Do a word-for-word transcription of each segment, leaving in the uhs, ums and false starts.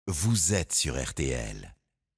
Vous êtes sur R T L.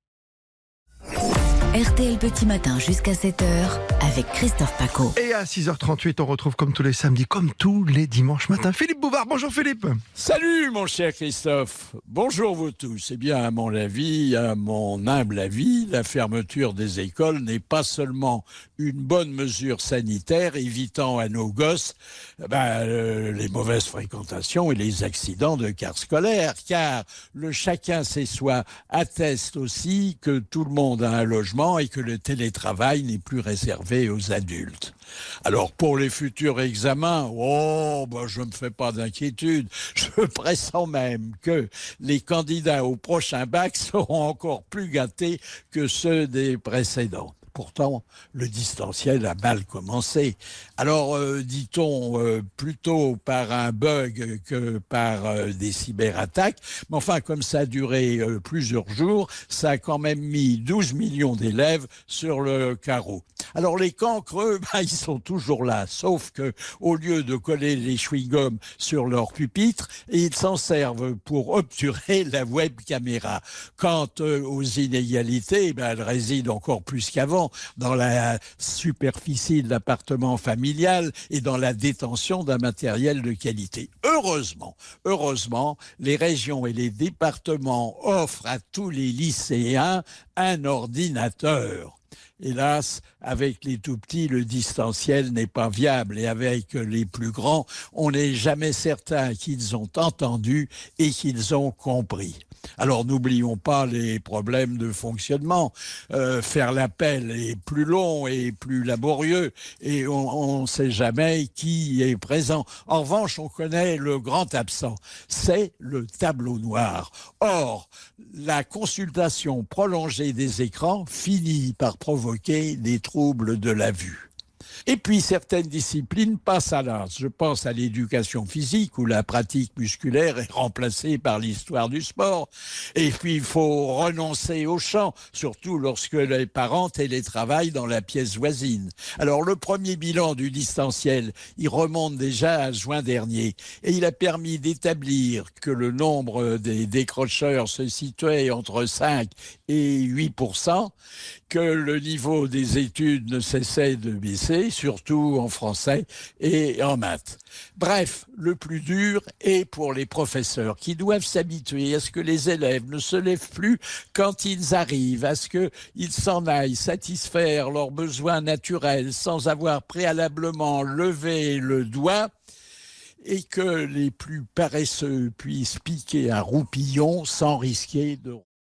R T L Petit Matin jusqu'à sept heures avec Christophe Paco. Et à six heures trente-huit, on retrouve comme tous les samedis, comme tous les dimanches matins, Philippe Bouvard. Bonjour Philippe. Salut mon cher Christophe. Bonjour vous tous. Eh bien, à mon avis, à mon humble avis, la fermeture des écoles n'est pas seulement une bonne mesure sanitaire évitant à nos gosses ben, euh, les mauvaises fréquentations et les accidents de car scolaire, car le chacun sait soi atteste aussi que tout le monde a un logement et que le télétravail n'est plus réservé aux adultes. Alors pour les futurs examens, oh, ben je ne me fais pas d'inquiétude. Je pressens même que les candidats au prochain bac seront encore plus gâtés que ceux des précédents. Pourtant, le distanciel a mal commencé. Alors, euh, dit-on, euh, plutôt par un bug que par euh, des cyberattaques. Mais enfin, comme ça a duré euh, plusieurs jours, ça a quand même mis douze millions d'élèves sur le carreau. Alors, les cancreux, ben, ils sont toujours là. Sauf que, au lieu de coller les chewing-gums sur leur pupitre, ils s'en servent pour obturer la web caméra. Quant euh, aux inégalités, ben, elles résident encore plus qu'avant dans la superficie de l'appartement familial et dans la détention d'un matériel de qualité. Heureusement, heureusement, les régions et les départements offrent à tous les lycéens un ordinateur. Hélas, avec les tout-petits, le distanciel n'est pas viable et avec les plus grands, on n'est jamais certain qu'ils ont entendu et qu'ils ont compris. Alors n'oublions pas les problèmes de fonctionnement. Euh, faire l'appel est plus long et plus laborieux et on ne sait jamais qui est présent. En revanche, on connaît le grand absent, c'est le tableau noir. Or, la consultation prolongée des écrans finit par provoquer des troubles de la vue. Et puis certaines disciplines passent à l'as. Je pense à l'éducation physique où la pratique musculaire est remplacée par l'histoire du sport. Et puis il faut renoncer au chant, surtout lorsque les parents télétravaillent dans la pièce voisine. Alors le premier bilan du distanciel, il remonte déjà à juin dernier. Et il a permis d'établir que le nombre des décrocheurs se situait entre cinq et huit pour cent, que le niveau des études ne cessait de baisser, surtout en français et en maths. Bref, le plus dur est pour les professeurs qui doivent s'habituer à ce que les élèves ne se lèvent plus quand ils arrivent, à ce qu'ils s'en aillent satisfaire leurs besoins naturels sans avoir préalablement levé le doigt et que les plus paresseux puissent piquer un roupillon sans risquer de